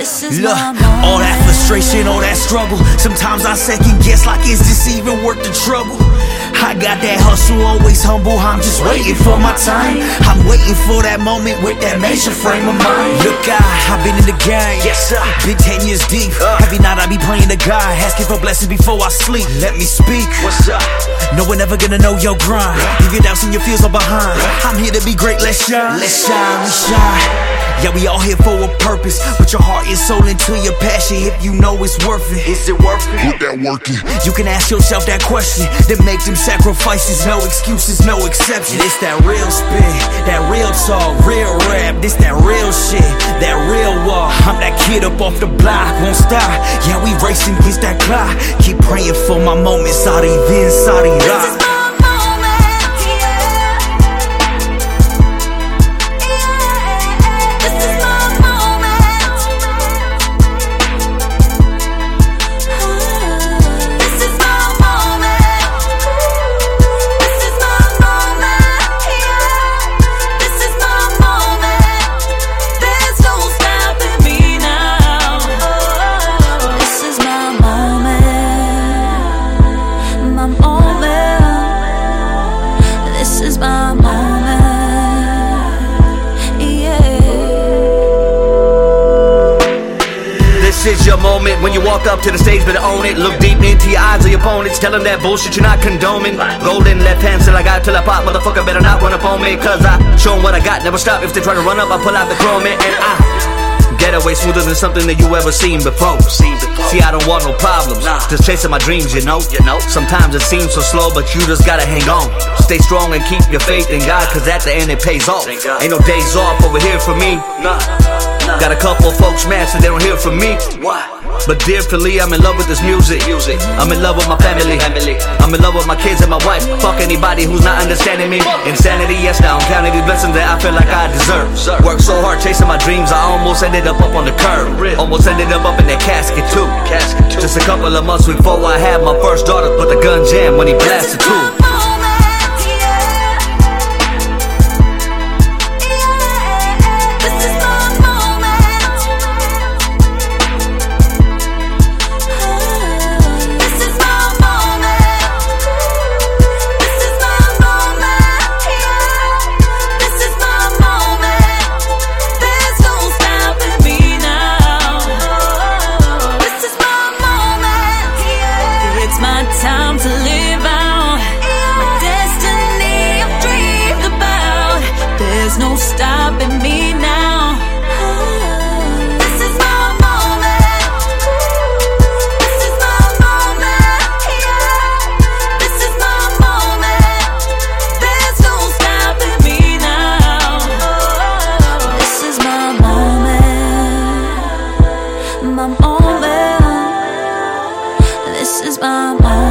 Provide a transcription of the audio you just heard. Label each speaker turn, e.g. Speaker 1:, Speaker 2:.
Speaker 1: Look, all that frustration, all that struggle. Sometimes I second guess like, is this even worth the trouble? I got that hustle, always humble. I'm just waiting for my time. I'm waiting for that moment with that major frame of mind. Look, I've been in the game. Yes, sir. Been 10 years deep. Every night I be praying to God, asking for blessings before I sleep. Let me speak. What's up? No one ever gonna know your grind. Leave your doubts and your fears are behind. I'm here to be great. Let's shine. Let's shine. We shine. Yeah, we all here for a purpose. Put your heart and soul into your passion if you know it's worth it. Is it worth it?
Speaker 2: Put that work in.
Speaker 1: You can ask yourself that question, then make them sacrifices. No excuses, no exceptions. It's that real spit, that real talk, real rap. This that real shit, that real walk. I'm that kid up off the block, won't stop. Yeah, we racing against that clock. Keep praying for my moment, Saudi then, Saudi la.
Speaker 3: This is your moment when you walk up to the stage, better own it. Look deep into your eyes of your opponents, tell them that bullshit you're not condoning. Golden left hand till I got till I pop, motherfucker better not run up on me. Cause I show them what I got, never stop. If they try to run up, I pull out the chrome and I get away smoother than something that you ever seen before. See, I don't want no problems, just chasing my dreams, you know. Sometimes it seems so slow, but you just gotta hang on. Stay strong and keep your faith in God, cause at the end it pays off. Ain't no days off over here for me. Got a couple folks mad so they don't hear from me. But dearly, I'm in love with this music. I'm in love with my family. I'm in love with my kids and my wife. Fuck anybody who's not understanding me. Insanity, yes, now I'm counting these blessings that I feel like I deserve. Worked so hard chasing my dreams, I almost ended up on the curb. Almost ended up in that casket too. Just a couple of months before I had my first daughter, but the gun jammed when he blasted too.
Speaker 4: Time to live out my destiny I've dreamed about. There's no stopping me now. This is my moment. This is my moment. This is my moment. There's no stopping me now. This is my moment. My moment. This is my moment.